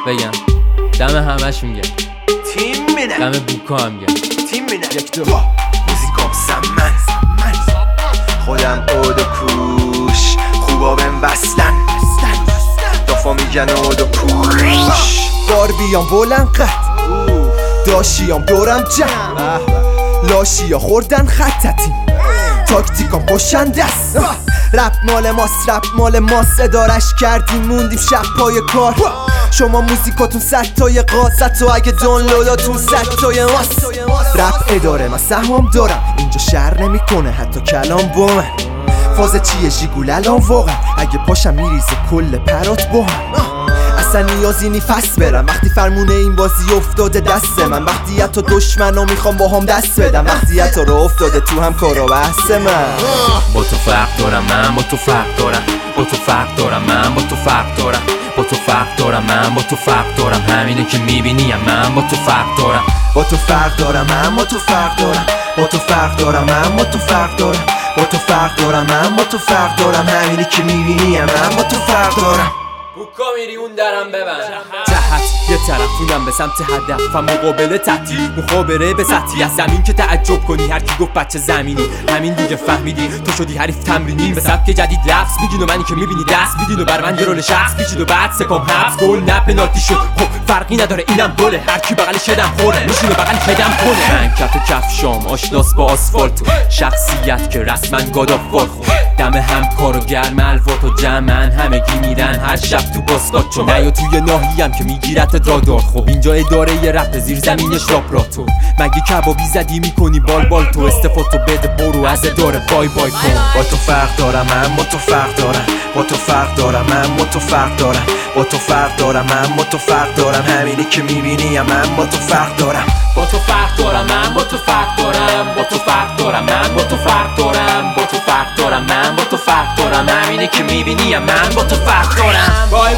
بگم دم همشون گرم، تیم میده دم بوکا هم گرم. تیم میده یک دو موزیکام سمن خودم اود و کوش خوبا بهم وصلن دافا میگن اود و کوش بار بیام بلند قد داشیام دورم جمع لاشیا خوردن خطتیم تاکتیکام خوشن دست رپ مال ماست ادارش کردیم موندیم شب پای کار شما موزیکاتون ستای قاست و اگه دانلوداتون ستای ماست رپ اداره من سهام دارم اینجا شهر نمیکنه حتی کلام با من فاز چیه ژیگول الان واقعا اگه پاشم میریزه کل پرات با هم اصلا نیازی نی فس برم وقتی فرمونه این بازی افتاده دست من وقتی حتی دشمنا میخوام با هم دست بدم وقتی حتی رو افتاده تو هم کارا بحث من با تو فرق دارم من با تو فرق دارم با تو فرق دارم من با تو فرق دارم با تو فرق دارم من با تو فرق دارم همینه که میبینیم من با تو فرق دارم با تو فرق دارم من با تو فرق دارم با تو فرق دارم من با تو فرق دارم با تو فرق دارم من با تو فرق دارم همینه که میبینیم من با تو فرق دارم بوکا میری اون درم ببند جهت یه طرف اونم به سمت هدف و مقابل تحتی مخابره به سطحی از زمین که تعجب کنی هر کی گفت بچه زمینی همین دیگه فهمیدی تو شدی حریف تمرینی به سبک جدید لفظ میگین و منی که میبینی دست میدین و بر من یه رول شخص پیچید و بعد سکام حبس گل نه پنالتی شد خب فرقی نداره اینم گله هر کی بغل شدم خوره میشینه بغل خدم کنه من کف کفشام آشناس با آسفالت شخصیت که رسما گادافوار دم هم کارو گرم الوات و جمعن همگی میرن هر شب تو باسکات چون نه یا توی ناحیم که میگیرت رادار خب اینجا اداره ی رپ زیر زمینش راپراتو مگه کبابی زدی میکنی بال تو استفادتو بده برو از اداره بای کن با تو فرق دارم من با تو فرق دارم با تو فرق دارم من با تو فرق دارم با تو فرق دارم من با تو فرق دارم همینه که میبینی من با تو فرق دارم با تو فرق دارم من با تو فرق دارم با تو فرق دارم من با تو فرق دارم با تو فرق دارم من با تو فرق دارم همینه که میبینی من با تو فرق دارم بای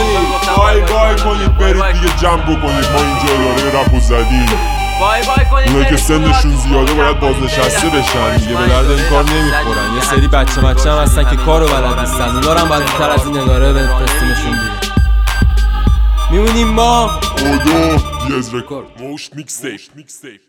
کنید برید دیگه جمع بکنید ما اینجا اداره رپو زدیم اونایی که سنشون زیاده باید بازنشسته بشن دیگه به درد این کار نمیخورن یه سری بچه هم هستن که کارو بلد نیستن اونا رو هم باید بیشتر از این اداره بفرستیمشون بیرون میمونیم ما اودو دیز رکورد موشت میکس تیپ